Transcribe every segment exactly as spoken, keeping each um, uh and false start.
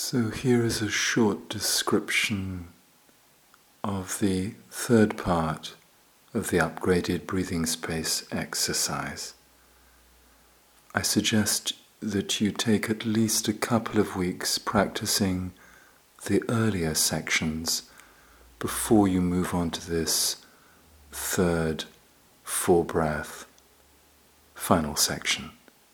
So here is a short description of the third part of the upgraded breathing space exercise. I suggest that you take at least a couple of weeks practicing the earlier sections before you move on to this third four-breath final section.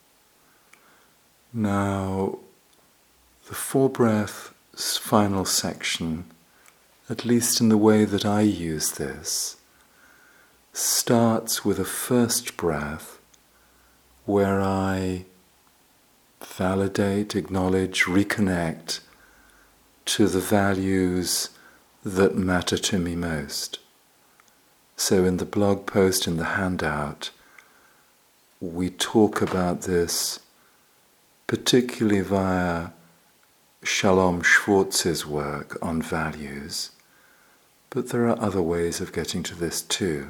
Now, the four-breath final section, at least in the way that I use this, starts with a first breath where I validate, acknowledge, reconnect to the values that matter to me most. So in the blog post, in the handout, we talk about this particularly via Shalom Schwartz's work on values, but there are other ways of getting to this too.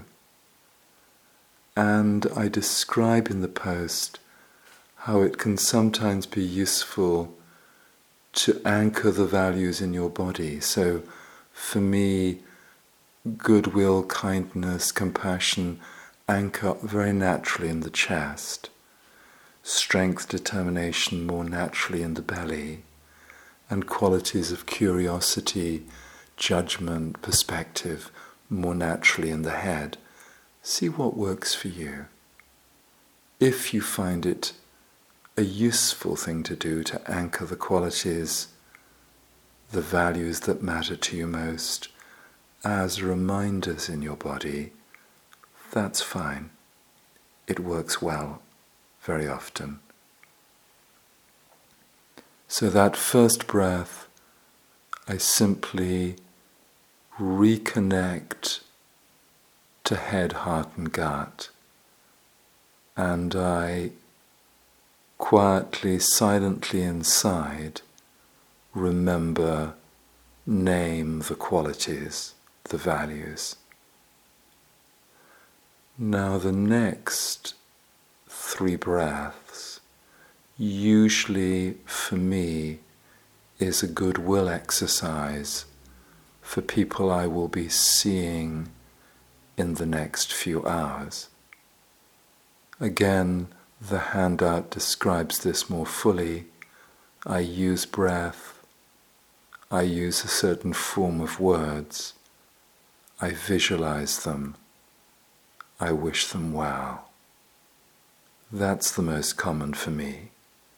And I describe in the post how it can sometimes be useful to anchor the values in your body. So for me, goodwill, kindness, compassion anchor very naturally in the chest, strength, determination more naturally in the belly, and qualities of curiosity, judgment, perspective more naturally in the head. See what works for you. If you find it a useful thing to do to anchor the qualities, the values that matter to you most, as reminders in your body, that's fine. It works well very often. So that first breath, I simply reconnect to head, heart and gut, and I quietly, silently inside remember, name the qualities, the values. Now the next three breaths, usually for me, is a goodwill exercise for people I will be seeing in the next few hours. Again, the handout describes this more fully. I use breath, I use a certain form of words, I visualize them, I wish them well. That's the most common for me.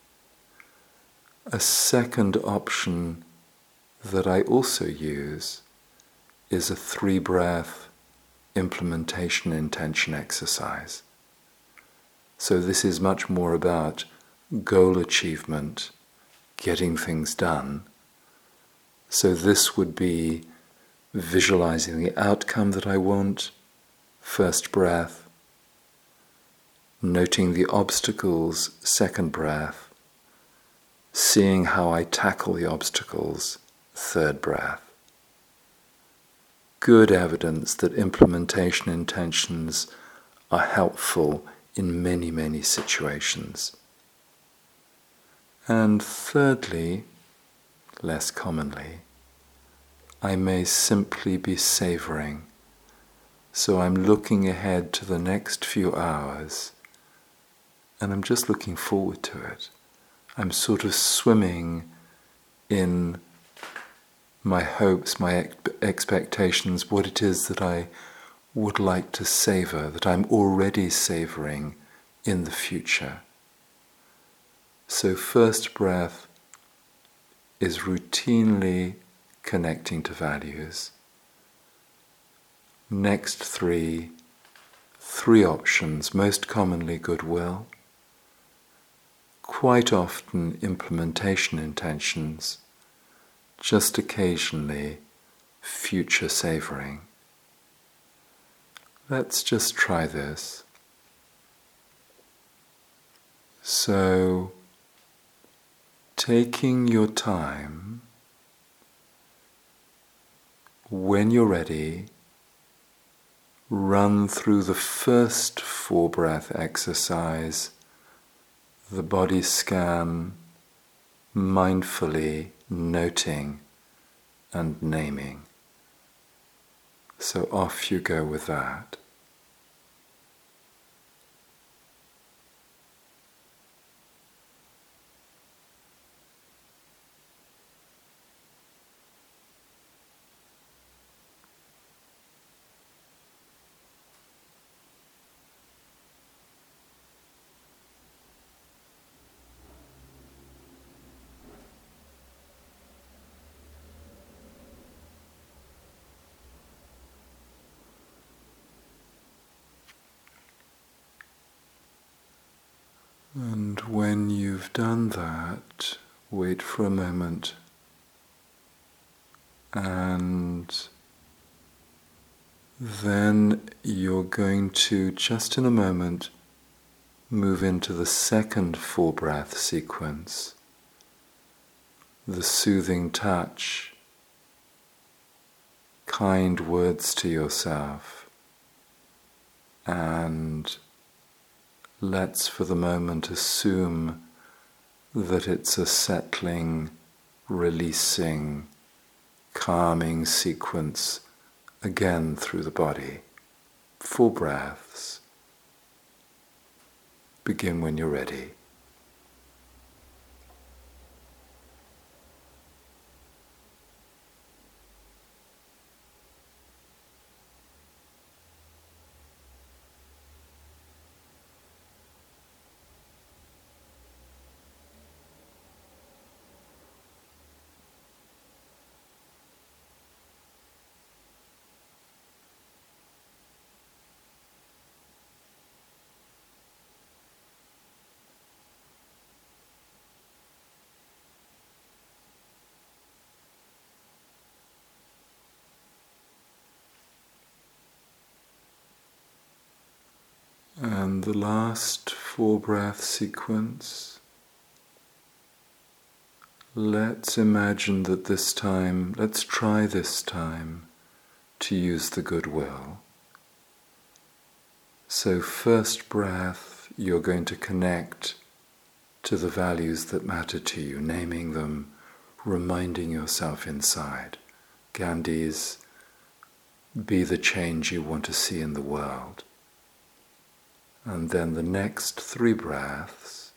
A second option that I also use is a three-breath implementation intention exercise. So this is much more about goal achievement, getting things done. So this would be visualizing the outcome that I want, first breath, noting the obstacles, second breath, seeing how I tackle the obstacles, third breath. Good evidence that implementation intentions are helpful in many, many situations. And thirdly, less commonly, I may simply be savoring. So I'm looking ahead to the next few hours, and I'm just looking forward to it. I'm sort of swimming in my hopes, my ex- expectations, what it is that I would like to savor, that I'm already savoring in the future. So first breath is routinely connecting to values. Next three, three options, most commonly goodwill, quite often implementation intentions, just occasionally future savoring. Let's just try this. So, taking your time, when you're ready, run through the first four-breath exercise, the body scan, mindfully noting and naming. So off you go with that. And when you've done that, wait for a moment and then you're going to, just in a moment, move into the second full breath sequence, the soothing touch, kind words to yourself, and let's for the moment assume that it's a settling, releasing, calming sequence again through the body. Full breaths. Begin when you're ready. And the last four breath sequence, let's imagine that this time, let's try this time to use the goodwill. So first breath, you're going to connect to the values that matter to you, naming them, reminding yourself inside. Gandhi's, be the change you want to see in the world. And then the next three breaths,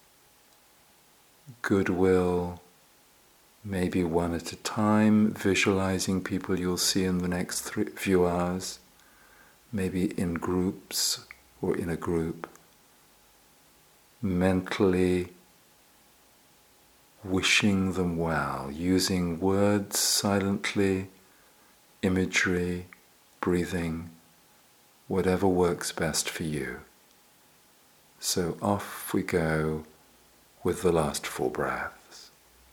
goodwill, maybe one at a time, visualizing people you'll see in the next three, few hours, maybe in groups or in a group, mentally wishing them well, using words silently, imagery, breathing, whatever works best for you. So off we go with the last four breaths.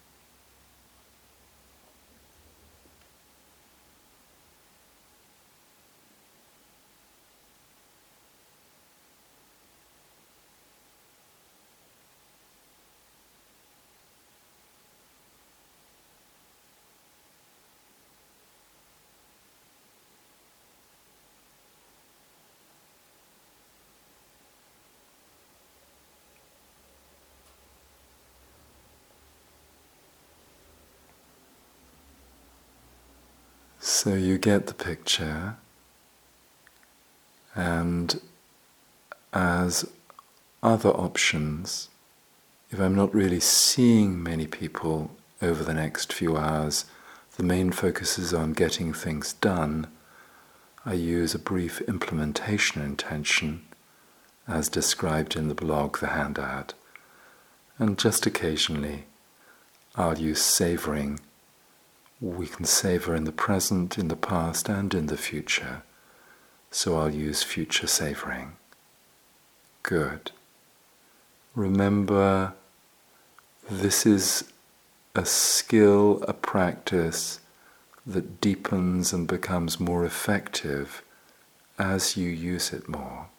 So you get the picture, and as other options, if I'm not really seeing many people over the next few hours, the main focus is on getting things done, I use a brief implementation intention as described in the blog, the handout, and just occasionally I'll use savoring. We can savor in the present, in the past, and in the future. So I'll use future savoring. Good. Remember, this is a skill, a practice that deepens and becomes more effective as you use it more.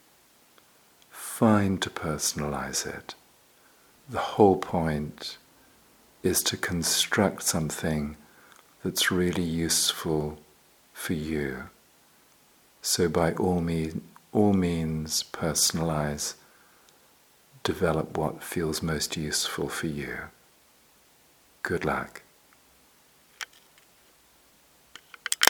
Fine to personalize it. The whole point is to construct something that's really useful for you. So by all, mean, all means, personalize, develop what feels most useful for you. Good luck.